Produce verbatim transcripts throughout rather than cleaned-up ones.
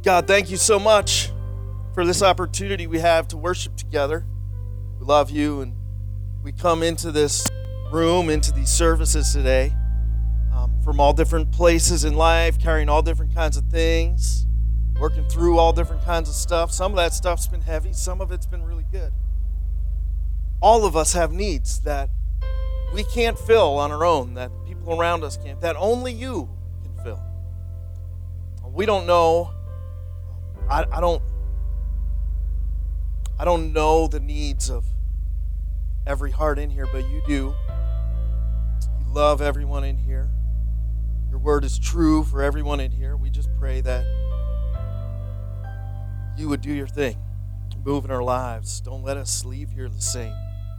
God, thank you so much for this opportunity we have to worship together. We love you, and we come into this room, into these services today um, from all different places in life, carrying all different kinds of things, working through all different kinds of stuff. Some of that stuff's been heavy, some of it's been really good. All of us have needs that we can't fill on our own, that people around us can't, that only you can fill. We don't know, I, I don't, I don't know the needs of every heart in here, but you do. You love everyone in here. Your word is true for everyone in here. We just pray that you would do your thing, move in our lives. Don't let us leave here the same.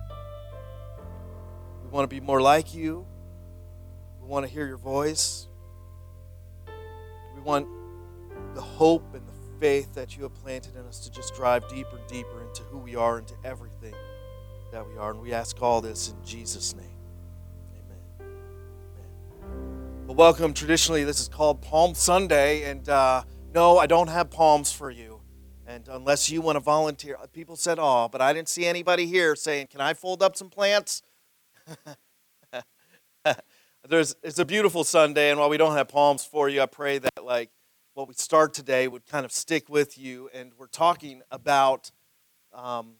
We want to be more like you. We want to hear your voice. We want the hope and the faith that you have planted in us to just drive deeper and deeper into who we are, into everything that we are. And we ask all this in Jesus' name. Amen. Amen. Well, welcome. Traditionally, this is called Palm Sunday. And uh, no, I don't have palms for you. And unless you want to volunteer, people said, oh, but I didn't see anybody here saying, can I fold up some plants? There's, it's a beautiful Sunday, and while we don't have palms for you, I pray that like what we start today would kind of stick with you. And we're talking about um,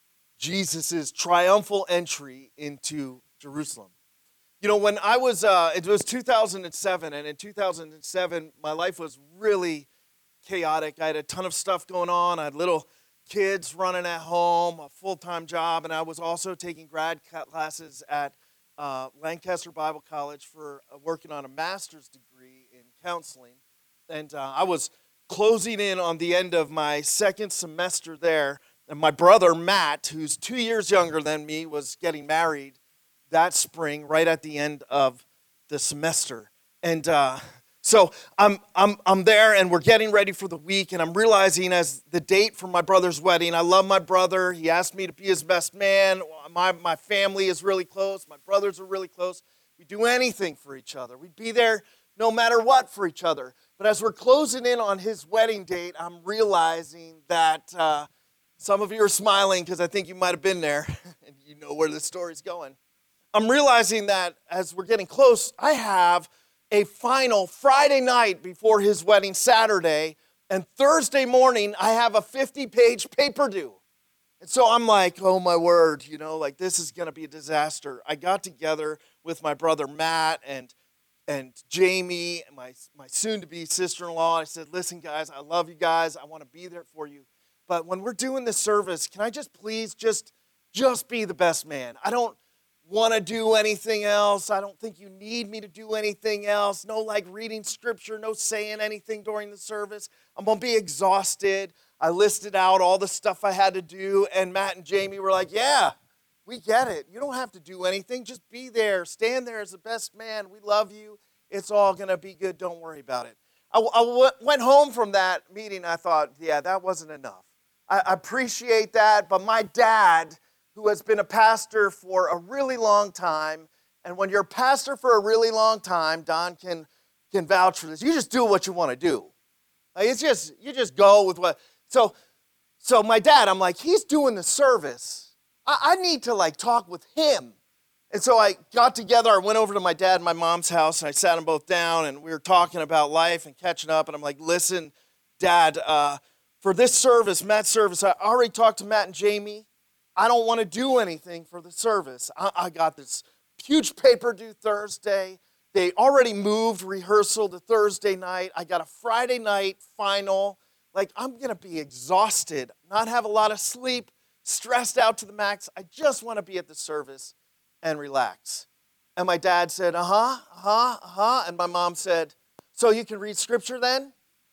Jesus' triumphal entry into Jerusalem. You know, when I was, uh, it was two thousand seven, and in two thousand seven, my life was really chaotic. I had a ton of stuff going on. I had little kids running at home, a full-time job, and I was also taking grad classes at uh, Lancaster Bible College for uh, working on a master's degree in counseling. And uh, I was closing in on the end of my second semester there, and my brother, Matt, who's two years younger than me, was getting married that spring, right at the end of the semester. And uh, so I'm I'm I'm there, and we're getting ready for the week, and I'm realizing as the date for my brother's wedding, I love my brother. He asked me to be his best man. My, my family is really close. My brothers are really close. We do anything for each other. We'd be there no matter what for each other. But as we're closing in on his wedding date, I'm realizing that uh, some of you are smiling because I think you might have been there and you know where this story's going. I'm realizing that as we're getting close, I have a final Friday night before his wedding Saturday, and Thursday morning I have a fifty-page paper due. And so I'm like, oh my word, you know, like this is going to be a disaster. I got together with my brother Matt and and Jamie, my, my soon-to-be sister-in-law. I said, listen, guys, I love you guys. I want to be there for you. But when we're doing this service, can I just please just, just be the best man? I don't want to do anything else. I don't think you need me to do anything else. No, like, reading scripture, no saying anything during the service. I'm going to be exhausted. I listed out all the stuff I had to do, and Matt and Jamie were like, yeah, we get it. You don't have to do anything. Just be there. Stand there as the best man. We love you. It's all going to be good. Don't worry about it. I, I w- went home from that meeting. I thought, yeah, that wasn't enough. I, I appreciate that, but my dad, who has been a pastor for a really long time, and when you're a pastor for a really long time, Don can, can vouch for this, you just do what you want to do. Like, it's just, you just go with what, so, so my dad, I'm like, he's doing the service. I need to, like, talk with him. And so I got together, I went over to my dad and my mom's house, and I sat them both down, and we were talking about life and catching up, and I'm like, listen, Dad, uh, for this service, Matt's service, I already talked to Matt and Jamie. I don't want to do anything for the service. I, I got this huge paper due Thursday. They already moved rehearsal to Thursday night. I got a Friday night final. Like, I'm going to be exhausted, not have a lot of sleep, stressed out to the max. I just want to be at the service and relax. And my dad said, uh-huh, uh-huh, uh-huh. And my mom said, so you can read scripture then?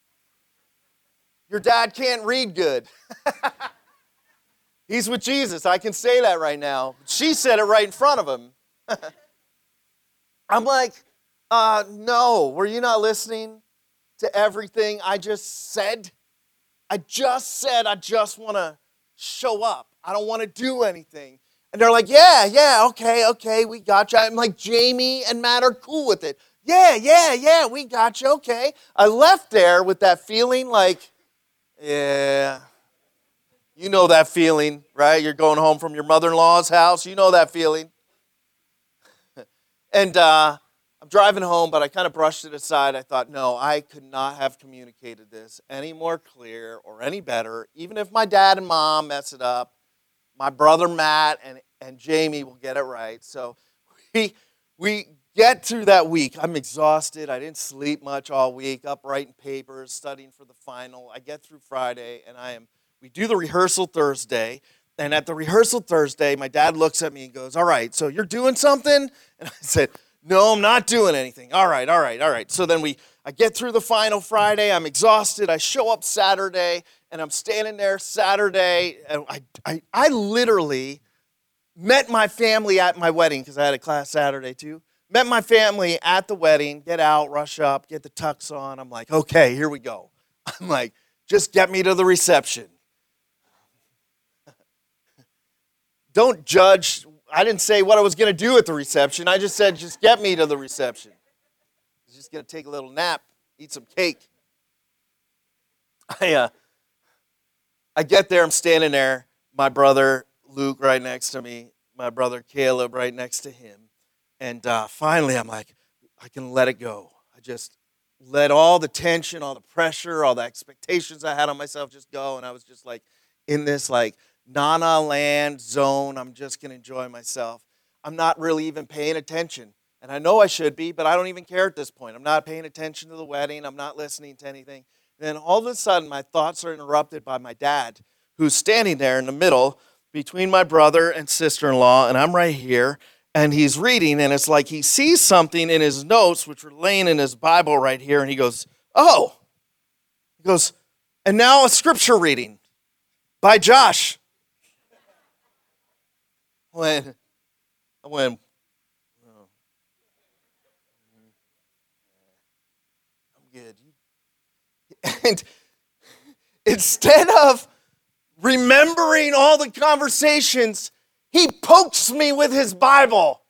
Your dad can't read good. He's with Jesus. I can say that right now. She said it right in front of him. I'm like, uh, no, were you not listening to everything I just said? I just said I just want to show up. I don't want to do anything. And they're like, yeah, yeah, okay, okay, we got you. I'm like, Jamie and Matt are cool with it. Yeah, yeah, yeah, we got you, okay. I left there with that feeling like, Yeah. You know that feeling, right? You're going home from your mother-in-law's house. You know that feeling. And uh, I'm driving home, but I kind of brushed it aside. I thought, no, I could not have communicated this any more clear or any better. Even if my dad and mom mess it up, my brother Matt and, and Jamie will get it right. So we, we get through that week. I'm exhausted. I didn't sleep much all week, up writing papers, studying for the final. I get through Friday, and I am. We do the rehearsal Thursday. And at the rehearsal Thursday, my dad looks at me and goes, all right, so you're doing something? And I said, no, I'm not doing anything. All right, all right, all right. So then we, I get through the final Friday. I'm exhausted. I show up Saturday, and I'm standing there Saturday. And I, I, I literally met my family at my wedding because I had a class Saturday too. Met my family at the wedding, get out, rush up, get the tux on. I'm like, okay, here we go. I'm like, just get me to the reception. Don't judge. I didn't say what I was going to do at the reception. I just said, just get me to the reception. I was just going to take a little nap, eat some cake. I, uh, I get there. I'm standing there. My brother Luke right next to me. My brother Caleb right next to him. And uh, finally, I'm like, I can let it go. I just let all the tension, all the pressure, all the expectations I had on myself just go. And I was just like in this like, Nana land zone. I'm just going to enjoy myself. I'm not really even paying attention. And I know I should be, but I don't even care at this point. I'm not paying attention to the wedding. I'm not listening to anything. And then all of a sudden, my thoughts are interrupted by my dad, who's standing there in the middle between my brother and sister-in-law, and I'm right here, and he's reading, and it's like he sees something in his notes, which are laying in his Bible right here, and he goes, oh. He goes, and now a scripture reading by Josh. When, when, oh, I'm good. And instead of remembering all the conversations, he pokes me with his Bible.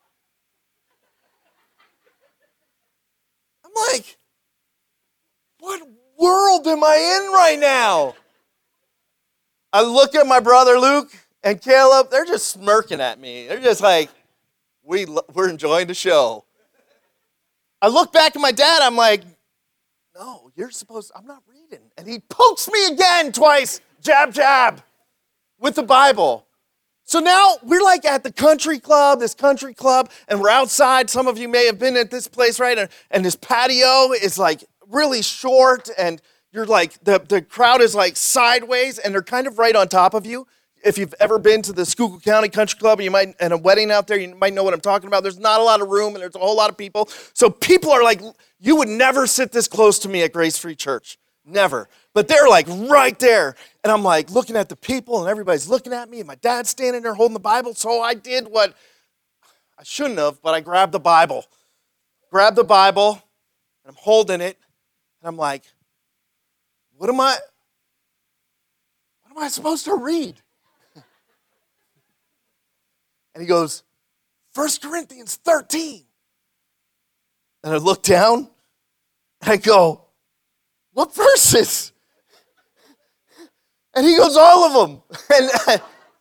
I'm like, what world am I in right now? I look at my brother Luke and Caleb, they're just smirking at me. They're just like, we, we're enjoying the show. I look back at my dad, I'm like, no, you're supposed, I'm not reading. And he pokes me again twice, jab, jab, with the Bible. So now we're like at the country club, this country club, and we're outside. Some of you may have been at this place, right? And, and this patio is like really short, and you're like, the, the crowd is like sideways, and they're kind of right on top of you. If you've ever been to the Schuylkill County Country Club and you might and a wedding out there, you might know what I'm talking about. There's not a lot of room and there's a whole lot of people. So people are like, you would never sit this close to me at Grace Free Church. Never. But they're like right there. And I'm like looking at the people and everybody's looking at me and my dad's standing there holding the Bible. So I did what I shouldn't have, but I grabbed the Bible. Grabbed the Bible and I'm holding it. And I'm like, what am I, what am I supposed to read? And he goes, First Corinthians thirteen. And I look down, and I go, what verses? And he goes, all of them. And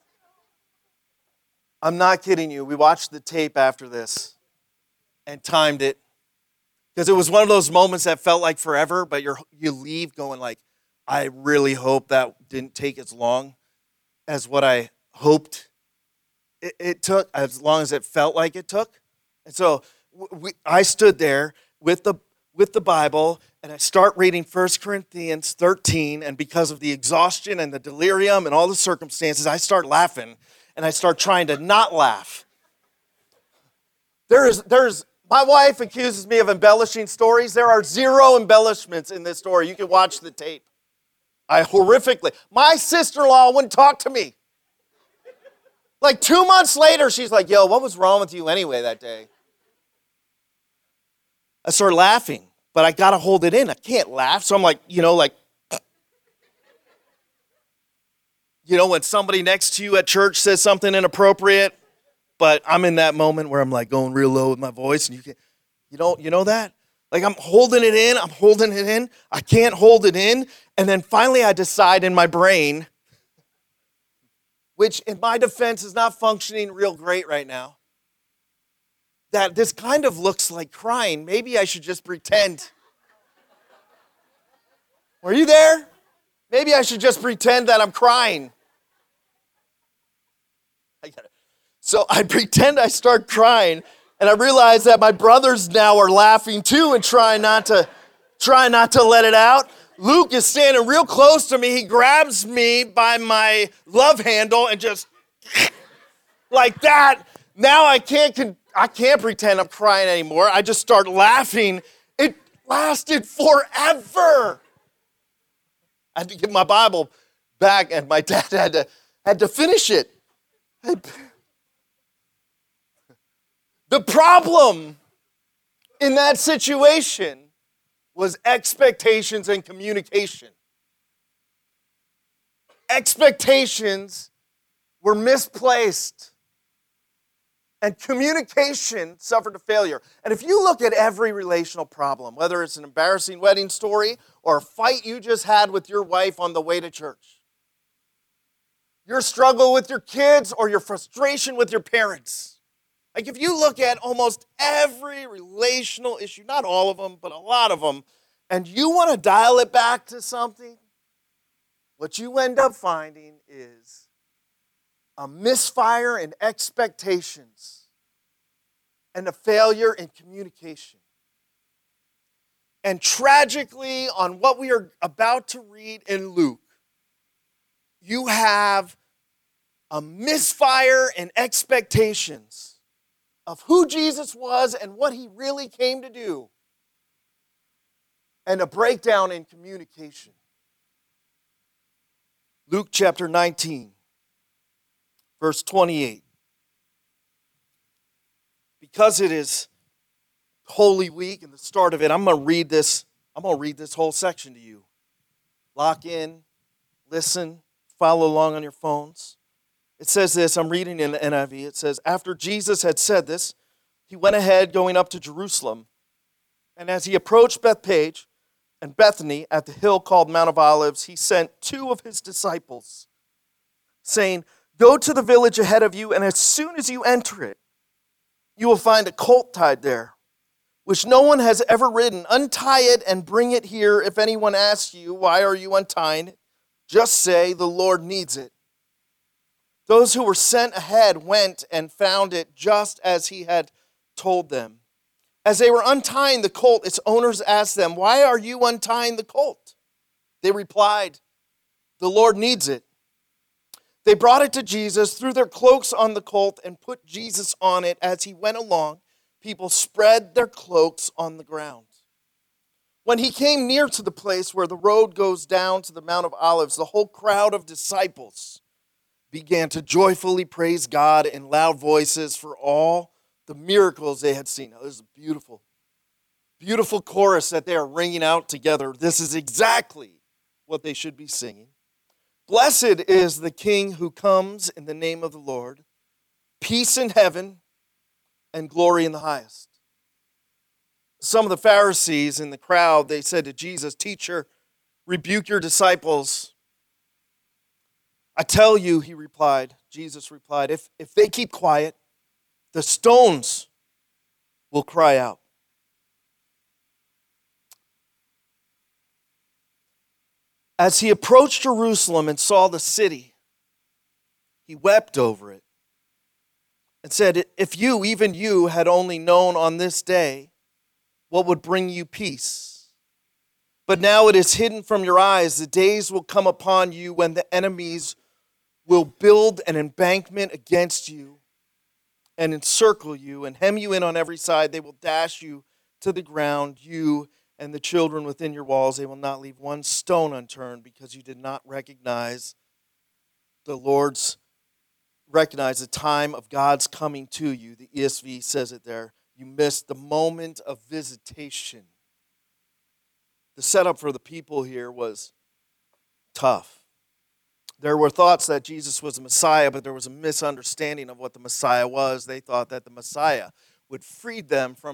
I'm not kidding you. We watched the tape after this and timed it. Because it was one of those moments that felt like forever, but you're, you leave going like, I really hope that didn't take as long as what I hoped It, it took as long as it felt like it took. And so we, I stood there with the with the Bible, and I start reading First Corinthians thirteen, and because of the exhaustion and the delirium and all the circumstances, I start laughing, and I start trying to not laugh. There's, there's, my wife accuses me of embellishing stories. There are zero embellishments in this story. You can watch the tape. I horrifically, my sister-in-law wouldn't talk to me. Like two months later, she's like, yo, what was wrong with you anyway that day? I started laughing, but I got to hold it in. I can't laugh. So I'm like, you know, like, you know, when somebody next to you at church says something inappropriate, but I'm in that moment where I'm like going real low with my voice, and you can, you know, you know that? Like I'm holding it in, I'm holding it in, I can't hold it in. And then finally I decide in my brain, which in my defense is not functioning real great right now, that this kind of looks like crying. Maybe I should just pretend. Were you there? Maybe I should just pretend that I'm crying. I got it. So I pretend I start crying, and I realize that my brothers now are laughing too and trying not to, try not to let it out. Luke is standing real close to me. He grabs me by my love handle and just like that. Now I can't, I can't pretend I'm crying anymore. I just start laughing. It lasted forever. I had to give my Bible back, and my dad had to, had to finish it. The problem in that situation was expectations and communication. Expectations were misplaced, and communication suffered a failure. And if you look at every relational problem, whether it's an embarrassing wedding story or a fight you just had with your wife on the way to church, your struggle with your kids or your frustration with your parents, like if you look at almost every relational issue, not all of them, but a lot of them, and you want to dial it back to something, what you end up finding is a misfire in expectations and a failure in communication. And tragically, on what we are about to read in Luke, you have a misfire in expectations of who Jesus was and what he really came to do, and a breakdown in communication. Luke chapter nineteen, verse twenty-eight. Because it is Holy Week and the start of it, I'm going to read this. I'm going to read this whole section to you. Lock in, listen, follow along on your phones. It says this, I'm reading in the N I V. It says, after Jesus had said this, he went ahead going up to Jerusalem. And as he approached Bethpage and Bethany at the hill called Mount of Olives, he sent two of his disciples, saying, go to the village ahead of you, and as soon as you enter it, you will find a colt tied there, which no one has ever ridden. Untie it and bring it here. If anyone asks you, why are you untying it? Just say, the Lord needs it. Those who were sent ahead went and found it just as he had told them. As they were untying the colt, its owners asked them, why are you untying the colt? They replied, the Lord needs it. They brought it to Jesus, threw their cloaks on the colt, and put Jesus on it. As he went along, people spread their cloaks on the ground. When he came near to the place where the road goes down to the Mount of Olives, the whole crowd of disciples began to joyfully praise God in loud voices for all the miracles they had seen. Now, this is a beautiful, beautiful chorus that they are ringing out together. This is exactly what they should be singing. Blessed is the King who comes in the name of the Lord. Peace in heaven and glory in the highest. Some of the Pharisees in the crowd, they said to Jesus, teacher, rebuke your disciples. I tell you, he replied, Jesus replied, if, if they keep quiet, the stones will cry out. As he approached Jerusalem and saw the city, he wept over it and said, if you, even you, had only known on this day what would bring you peace. But now it is hidden from your eyes. The days will come upon you when the enemies will build an embankment against you and encircle you and hem you in on every side. They will dash you to the ground, you and the children within your walls. They will not leave one stone unturned because you did not recognize the Lord's, recognize the time of God's coming to you. The E S V says it there. You missed the moment of visitation. The setup for the people here was tough. There were thoughts that Jesus was the Messiah, but there was a misunderstanding of what the Messiah was. They thought that the Messiah would free them from the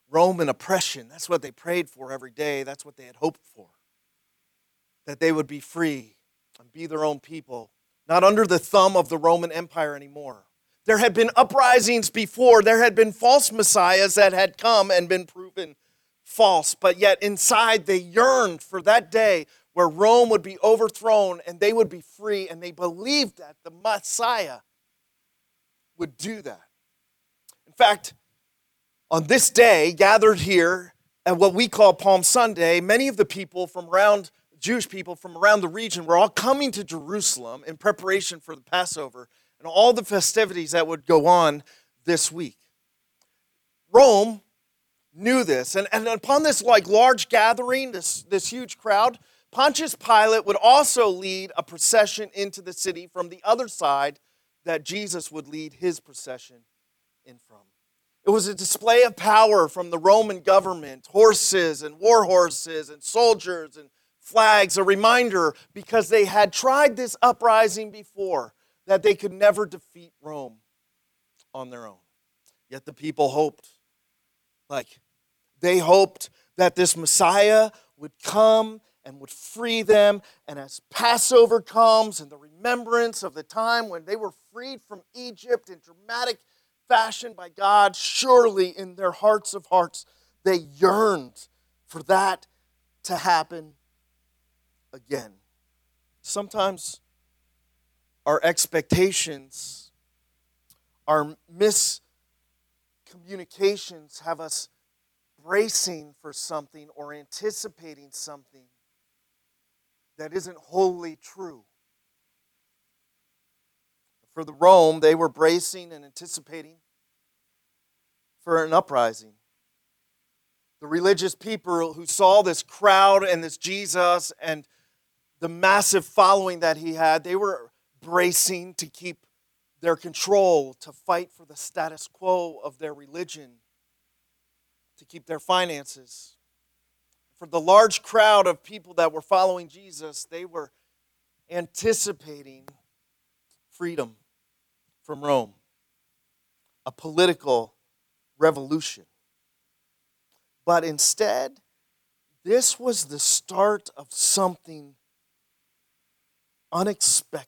Roman oppression. That's what they prayed for every day. That's what they had hoped for. That they would be free and be their own people, not under the thumb of the Roman Empire anymore. There had been uprisings before. There had been false messiahs that had come and been proven false, but yet inside they yearned for that day where Rome would be overthrown and they would be free, and they believed that the Messiah would do that. In fact, on this day, gathered here at what we call Palm Sunday, many of the people from around, Jewish people from around the region, were all coming to Jerusalem in preparation for the Passover and all the festivities that would go on this week. Rome knew this, and, and upon this like large gathering, this, this huge crowd, Pontius Pilate would also lead a procession into the city from the other side that Jesus would lead his procession in from. It was a display of power from the Roman government, horses and war horses and soldiers and flags, a reminder because they had tried this uprising before that they could never defeat Rome on their own. Yet the people hoped, like they hoped that this Messiah would come and would free them. And as Passover comes and the remembrance of the time when they were freed from Egypt in dramatic fashion by God, surely in their hearts of hearts, they yearned for that to happen again. Sometimes our expectations, our miscommunications have us bracing for something or anticipating something that isn't wholly true. For the Rome, they were bracing and anticipating for an uprising. The religious people who saw this crowd and this Jesus and the massive following that he had, they were bracing to keep their control, to fight for the status quo of their religion, to keep their finances. For the large crowd of people that were following Jesus, they were anticipating freedom from Rome, a political revolution. But instead, this was the start of something unexpected.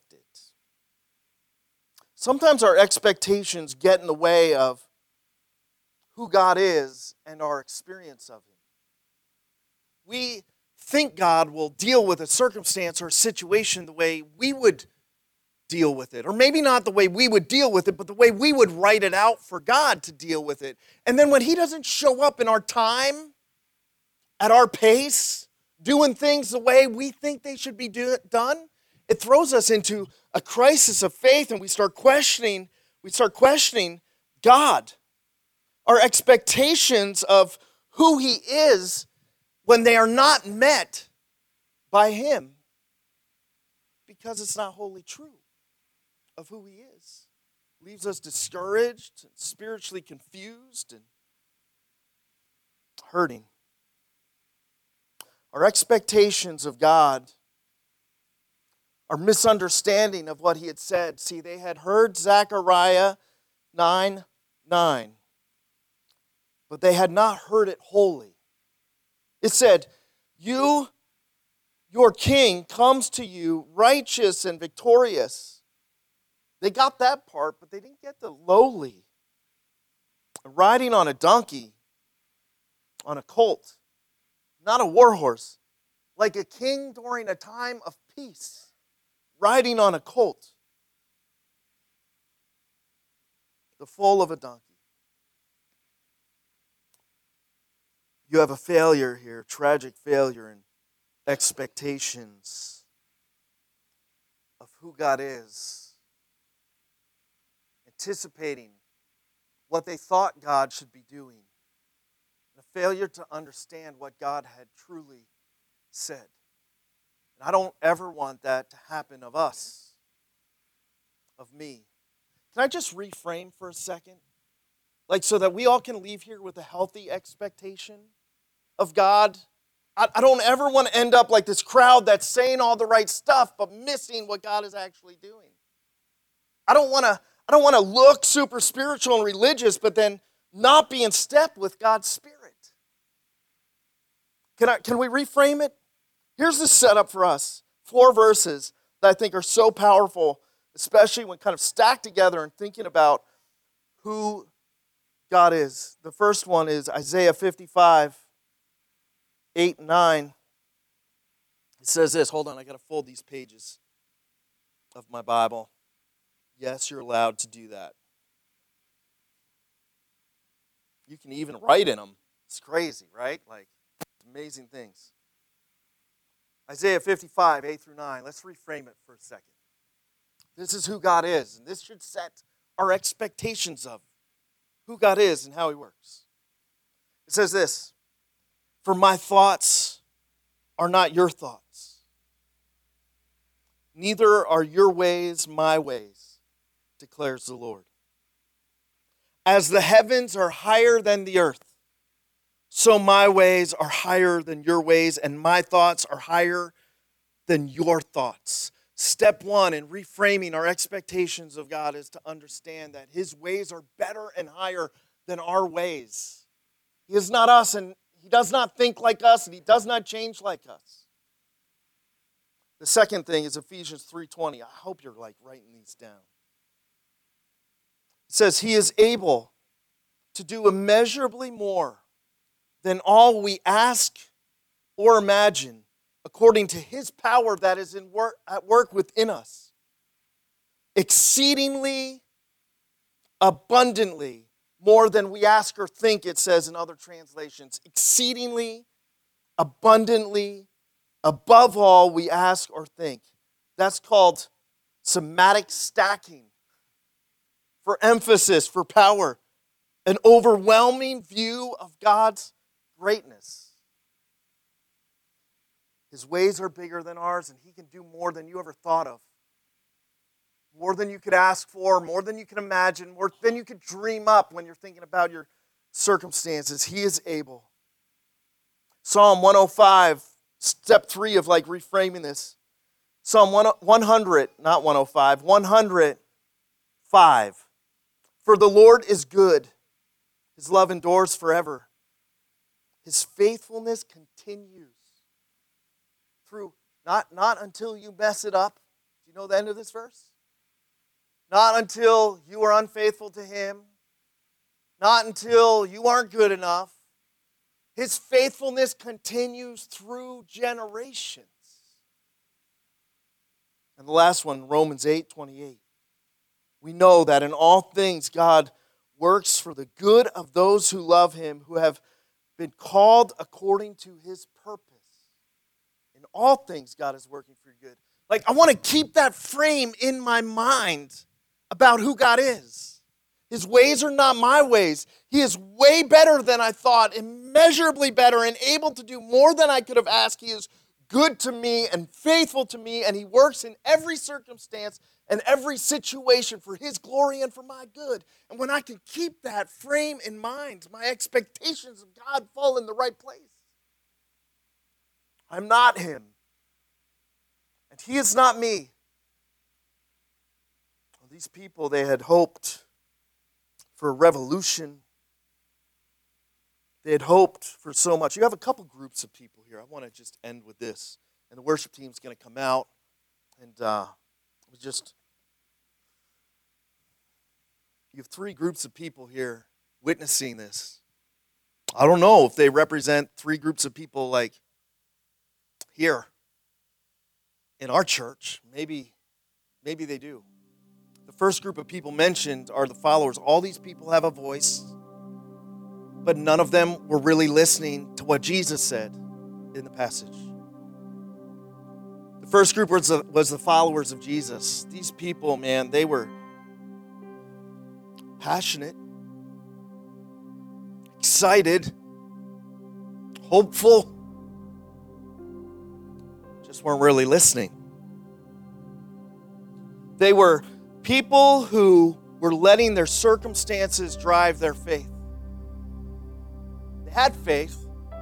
Sometimes our expectations get in the way of who God is and our experience of Him. We think God will deal with a circumstance or a situation the way we would deal with it. Or maybe not the way we would deal with it, but the way we would write it out for God to deal with it. And then when He doesn't show up in our time, at our pace, doing things the way we think they should be do- done, it throws us into a crisis of faith, and we start questioning, we start questioning God. Our expectations of who He is when they are not met by Him, because it's not wholly true of who He is. Leaves us discouraged, and spiritually confused, and hurting. Our expectations of God, our misunderstanding of what He had said. See, they had heard Zechariah nine nine, but they had not heard it wholly. It said, "You, your king, comes to you righteous and victorious." They got that part, but they didn't get the lowly. Riding on a donkey, on a colt, not a war horse, like a king during a time of peace, riding on a colt, the foal of a donkey. You have a failure here, tragic failure in expectations of who God is, anticipating what they thought God should be doing, and a failure to understand what God had truly said. And I don't ever want that to happen of us, of me. Can I just reframe for a second? Like, so that we all can leave here with a healthy expectation of God. I, I don't ever want to end up like this crowd that's saying all the right stuff but missing what God is actually doing. I don't want to I don't want to look super spiritual and religious but then not be in step with God's Spirit. Can I, can we reframe it? Here's the setup for us. Four verses that I think are so powerful, especially when kind of stacked together and thinking about who God is. The first one is Isaiah fifty-five, eight and nine. It says this. Hold on, I got to fold these pages of my Bible. Yes, you're allowed to do that. You can even write in them. It's crazy, right? Like, amazing things. Isaiah fifty-five, eight through nine. Let's reframe it for a second. This is who God is, and this should set our expectations of who God is and how he works. It says this, "For my thoughts are not your thoughts, neither are your ways my ways, declares the Lord. As the heavens are higher than the earth, so my ways are higher than your ways, and my thoughts are higher than your thoughts." Step one in reframing our expectations of God is to understand that his ways are better and higher than our ways. He is not us, and he does not think like us, and he does not change like us. The second thing is Ephesians three twenty. I hope you're like writing these down. It says, "He is able to do immeasurably more than all we ask or imagine, according to his power that is in work, at work within us. Exceedingly, abundantly, more than we ask or think," it says in other translations. Exceedingly, abundantly, above all we ask or think. That's called semantic stacking. For emphasis, for power. An overwhelming view of God's greatness. His ways are bigger than ours, and he can do more than you ever thought of. More than you could ask for, more than you can imagine, more than you could dream up when you're thinking about your circumstances. He is able. Psalm one oh five, step three of like reframing this. Psalm one hundred, not one oh five, one hundred five. "For the Lord is good. His love endures forever. His faithfulness continues." Through, not, not until you mess it up. Do you know the end of this verse? Not until you are unfaithful to him. Not until you aren't good enough. His faithfulness continues through generations. And the last one, Romans eight twenty-eight. "We know that in all things God works for the good of those who love him, who have been called according to his purpose." In all things, God is working for your good. Like, I want to keep that frame in my mind about who God is. His ways are not my ways. He is way better than I thought, immeasurably better, and able to do more than I could have asked. He is good to me and faithful to me, and he works in every circumstance and every situation for his glory and for my good. And when I can keep that frame in mind, my expectations of God fall in the right place. I'm not him, and he is not me. Well, these people, they had hoped for a revolution. They had hoped for so much. You have a couple groups of people here. I want to just end with this, and the worship team's going to come out, and uh, we just you have three groups of people here witnessing this. I don't know if they represent three groups of people like here in our church. Maybe, maybe they do. The first group of people mentioned are the followers. All these people have a voice, but none of them were really listening to what Jesus said in the passage. The first group was the, was the followers of Jesus. These people, man, they were passionate, excited, hopeful, just weren't really listening. They were people who were letting their circumstances drive their faith. They had faith,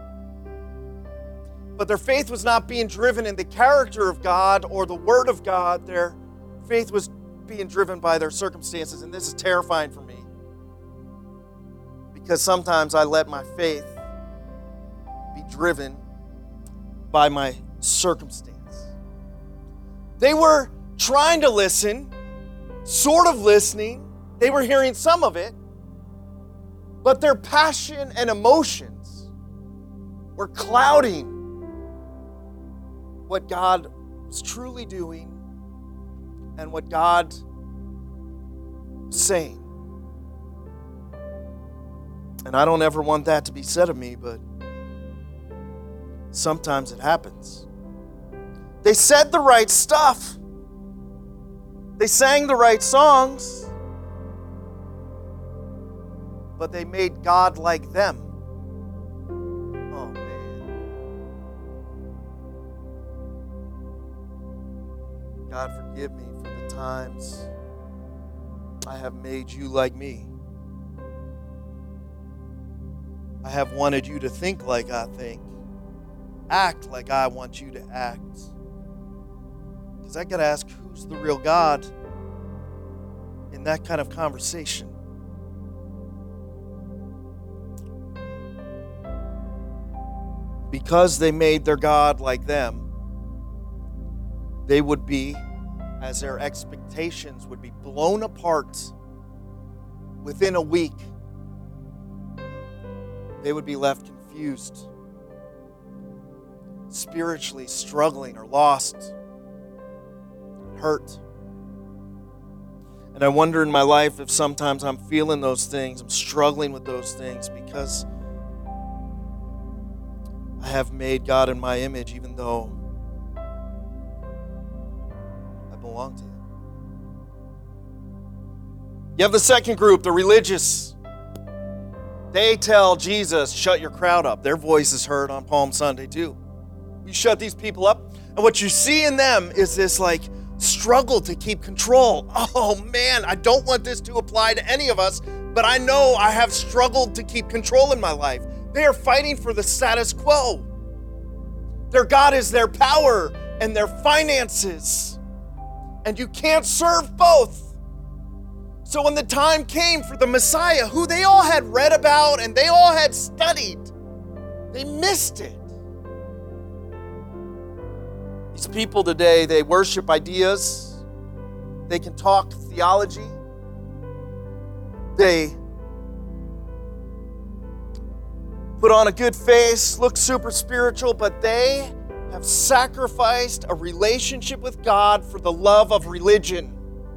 but their faith was not being driven in the character of God or the Word of God. Their faith was being driven by their circumstances, and this is terrifying for me because sometimes I let my faith be driven by my circumstance. They were trying to listen, sort of listening. They were hearing some of it, but their passion and emotions were clouding what God was truly doing and what God was saying. And I don't ever want that to be said of me, but sometimes it happens. They said the right stuff. They sang the right songs, but they made God like them. Oh, man. God, forgive me for the times I have made you like me. I have wanted you to think like I think, act like I want you to act. Because I got to ask, who's the real God in that kind of conversation? Because they made their God like them, they would be, as their expectations would be blown apart within a week. They would be left confused, spiritually struggling or lost, hurt. And I wonder in my life if sometimes I'm feeling those things, I'm struggling with those things because I have made God in my image even though I belong to Him. You have the second group, the religious. They tell Jesus, shut your crowd up. Their voice is heard on Palm Sunday too. You shut these people up. And what you see in them is this like struggle to keep control. Oh man, I don't want this to apply to any of us, but I know I have struggled to keep control in my life. They are fighting for the status quo. Their God is their power and their finances. And you can't serve both. So when the time came for the Messiah, who they all had read about and they all had studied, they missed it. These people today, they worship ideas. They can talk theology. They put on a good face, look super spiritual, but they have sacrificed a relationship with God for the love of religion.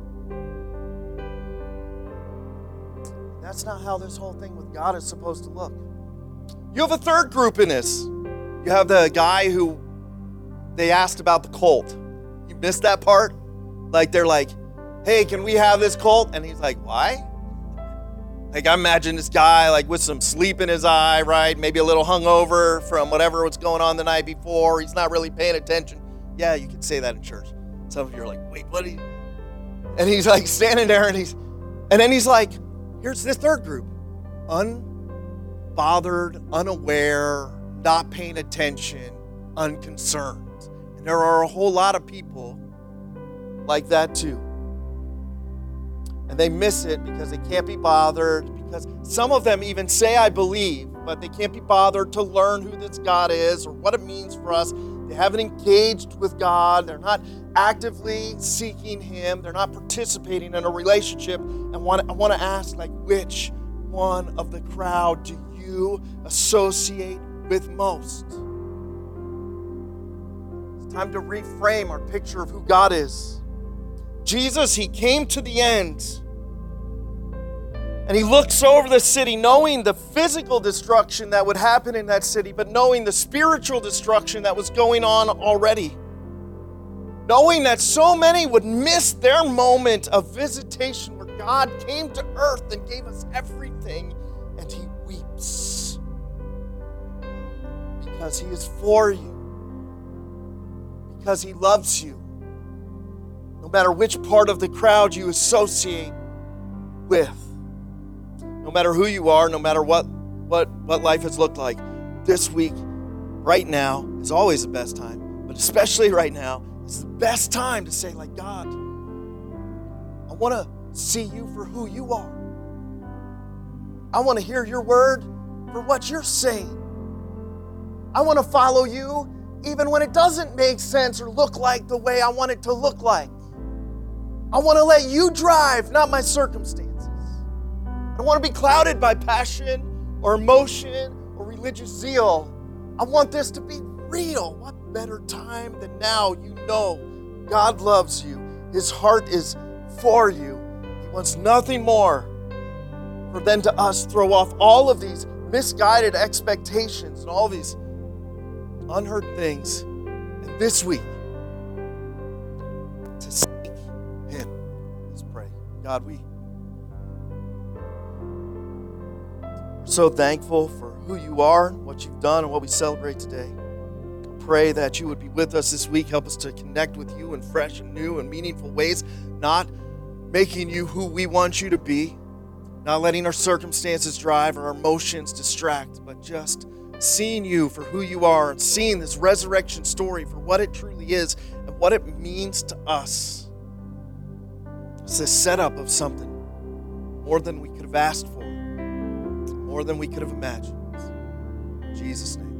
That's not how this whole thing with God is supposed to look. You have a third group in this. You have the guy who they asked about the cult. You missed that part? Like they're like, hey, can we have this cult? And he's like, why? Like I imagine this guy like with some sleep in his eye, right? Maybe a little hungover from whatever was going on the night before. He's not really paying attention. Yeah, you could say that in church. Some of you are like, wait, what are you? And he's like standing there and he's, and then he's like, here's this third group. Unbothered, unaware, not paying attention, unconcerned. And there are a whole lot of people like that too. And they miss it because they can't be bothered, because some of them even say, I believe, but they can't be bothered to learn who this God is or what it means for us. They haven't engaged with God. They're not actively seeking Him. They're not participating in a relationship. And want, I want to ask, like, which one of the crowd do you associate with most? It's time to reframe our picture of who God is. Jesus, He came to the end. And He looks over the city knowing the physical destruction that would happen in that city, but knowing the spiritual destruction that was going on already. Knowing that so many would miss their moment of visitation where God came to earth and gave us everything, and He weeps. Because He is for you. Because He loves you. No matter which part of the crowd you associate with. No matter who you are, no matter what, what, what life has looked like, this week, right now, is always the best time. But especially right now, is the best time to say, like, God, I want to see you for who you are. I want to hear your word for what you're saying. I want to follow you even when it doesn't make sense or look like the way I want it to look like. I want to let you drive, not my circumstances. I don't want to be clouded by passion or emotion or religious zeal. I want this to be real. What better time than now? You know God loves you. His heart is for you. He wants nothing more for than to us throw off all of these misguided expectations and all these unheard things. And this week, to seek Him. Let's pray. God, we are so thankful for who you are, what you've done, and what we celebrate today. I pray that you would be with us this week. Help us to connect with you in fresh and new and meaningful ways, not making you who we want you to be, not letting our circumstances drive or our emotions distract, but just seeing you for who you are and seeing this resurrection story for what it truly is and what it means to us. It's a setup of something more than we could have asked for, more than we could have imagined. In Jesus' name.